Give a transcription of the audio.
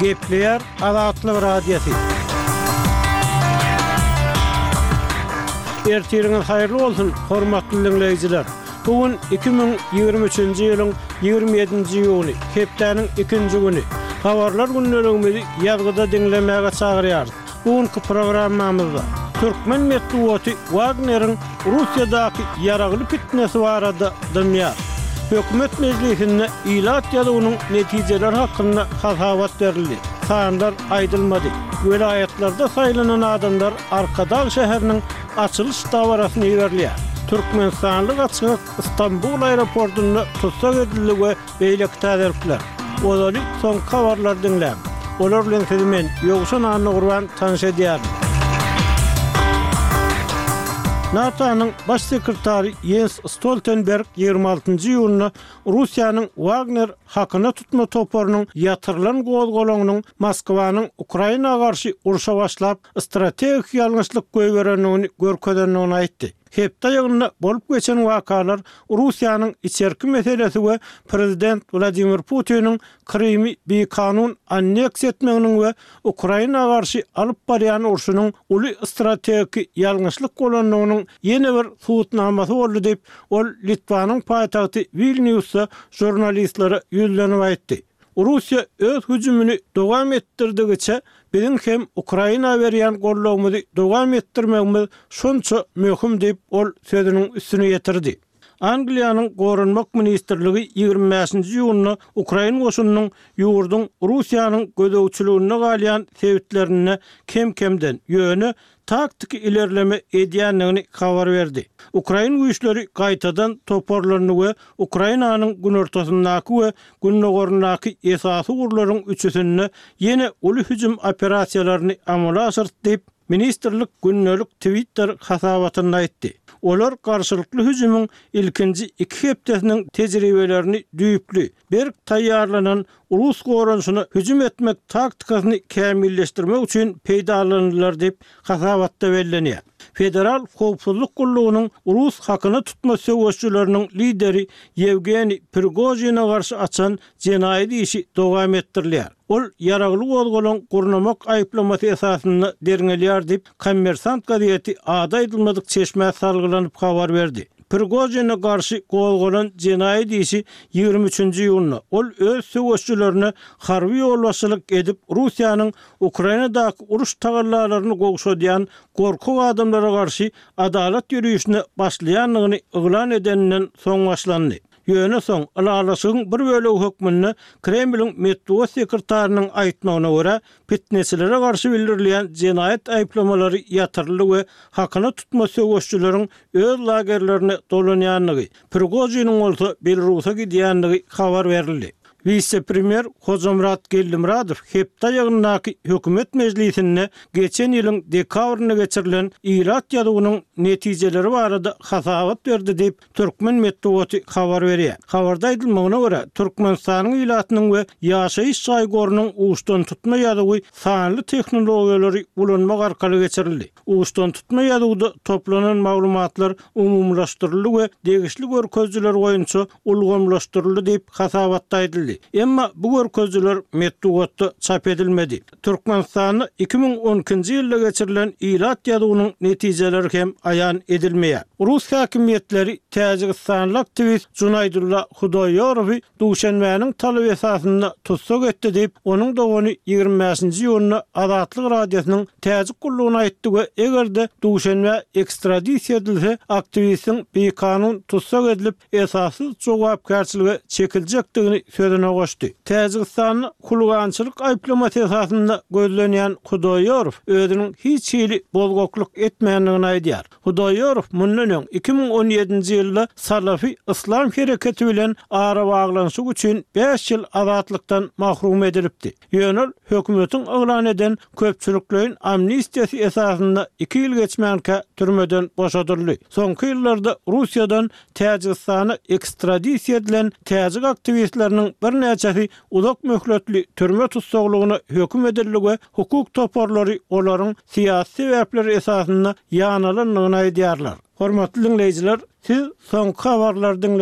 Gepleyer Azatlyk Radiosu. Ertiriniz hayırlı olsun, hormatly dinleyijiler. Bugün 2023-nji ýylyň 27-nji ýuny, hepdeniň 2-nji güni. Habarlar günlerimizi ýazgyda dinlemäge çagyrýar. Bugünkü programmamyzda Türkmen medeniýeti Wagner'in Russiýadaky ýaragly fitnesi barada dünýä. Hökümet meclisinde ilat ýadynyň netijeleri hakynda hasabat berildi. Sanlar aýdylmady. Vilayetlarda saýlanan adamlar Arkadağ şäheriniň açylış dawarasyny ýerleýär. Türkmenistanlyk açyk İstanbul aeroportunda tutsak edildi beýlek täderipler. Olary soň habarlar dinläp. Olar bilen filmen ýogşan anly gurban tanış edýär. NATO'nun baş sekretary Jens Stoltenberg 26-njy ýylyny Russiýanyň Wagner hakyna tutma toporunyň ýatyrylan gol-golanynyň Moskwanyň Ukrainaga garşy uruşa başlap strategik ýalňyşlyk göýberenligini görkezdenligini aýtdy. Hepde ýygyna bolup geçen wakalar Russiýanyň içerki meselesi we prezident Vladimir Putiniň Krymy bir kanun anneksiýa etmeginiň we Ukrainaga garşy alyp barýan uruşynyň uly strategik ýalňyşlyk bolanlygynyň ýene bir suwutnamasy boldy diýip ol Litvanyň paýtagty Vilniusda jurnalistlere ýüzlenip aýtdy. Russiýa öz hüjümini dowam etdirdigiçe bizim hem Ukraina berýän gollawymyzy dowam etdirmegimiz şonça möhüm diýip ol sözüniň üstüne ýetirdi. Angliýanyň Gorunmak ministrligi 25-nji ýylyny Ukraina goşunynyň ýurduň Russiýanyň gödäwçiligine galýan sebitlerini kem-kemden ýöne taktik ilerleme edýänligini habar berdi. Ukraina güýçleri gaýtadan toparlanyny we Ukrainanyň gün ortasyndaky we günnogorundaky esasy gurlaryň üçüsini ýene uly hüjüm operasiýalaryny amala aşyrdy. Ministerlik günnelik Twitter hasabatynda aýtdy. Olar garşylykly hüjümüň ilkinji 2 hepdesiniň tejribelerini düýüpli, berk taýýarlanan Rus goranşyna hüjüm etmek taktikasyny kämilleşdirmek üçin peýdalandylar diýip hasabatda bellenýär. Federal Howpsuzlyk Gullugynyň Rus hakyny tutma söwüşçüleriniň lideri Yevgeniy Prigojina garşy açan jenaýat işi dowam etdirilýär. Ol ýaragly golgolan gurnamak aýplamasy esasyny derňelýär diýip Kommersant gazeti ada edilmedik çeşme salgylanyp habar berdi. Prigojina garşy golgolan jenaýat işi 23-nji ýylyny ol öz söwüşçülerine harby ýolbaşçylyk edip Russiýanyň Ukrainadaky uruş tagallalaryny gowşadýan gorkuk adamlara garşy adalet ýürüýüşine başlaýanlygyny yglan edeninden soň başlandy. Ýöne soň alalaşygyň bir bölegi hökmünde Kremliň medeniýet sekretarynyň aýtmagyna görä fitneçilere garşy bildirilýän jenaýat aýplamalary ýatyrly we hakyny tutma söwüşçüleriň öz lagerlerine dolanýanlygy, Prigojinin bolsa Belarusa gidýänligi habar berildi. Vice-premier Hojamrat Gellimradow hepde ýygyndaky hökümet meclisinde geçen ýylyň dekabryna geçirilen ilat ýadynyň netijeleri barada hasabat berdi diýip Türkmen medeniýeti habar berýär. Habarda aýdylmagyna görä Türkmenistanyň ilatynyň we ýaşaýyş saýgorunyň uçdan tutma ýadygy sanly tehnologiýalary ulanmak arkaly geçirildi. Uçdan tutma ýadygyda toplanan maglumatlar umumlaşdyryldy we degişli görkezjiler goýunça ulgamlaşdyryldy diýip hasabatda aýdyldy. Emma bu görkezjiler medeniýetde çap edilmedi. Türkmenistanyň 2012-nji ýylda geçirilen ilat ýadynyň netijeleri hem aýan edilmeýär. Rus häkimetleri Täjikistanyň aktivist Junaydulla Hudaýarowy duşanmäniň talap esasynda tutsak etdi diýip onuň dogany 25-nji ýylyny Azatlyk Radiosynyň Täjik gullugyna aýtdy we egerde duşanmä ekstradisiýa edilse aktivistin bir kanun tutsak edilip esassız jogapkärçiligi çekiljekdigini sözüne goşdy. Täjikistanyň kulgançylyk aýplamasy esasynda gözlenýän Hudaýarow özüniň hiç hili bolgokluk etmeýänligini aýdýar. Hudaýarow mundan 2017-nji ýylda Salafi İslam hereketi bilen ara baglanşyk üçin 5 ýyl azatlykdan mahrum edilipdi. Ýöne hökümetiň yglan eden köpçüliklerin amnistiýasy esasynda 2 ýyl geçmänkä türmeden boşadyldy. Soňky ýyllarda Russiýadan Täjikistana ekstradisiýa edilen täjik aktivistleriniň bir näçesi uzak möhletli türme tutsaklygyna höküm edildi, hukuk toparlary olaryň siýasy sebäpleri esasynda ýanalanlygyny aýdýarlar. Hormatly dinleyijiler, siz soňky habarlardan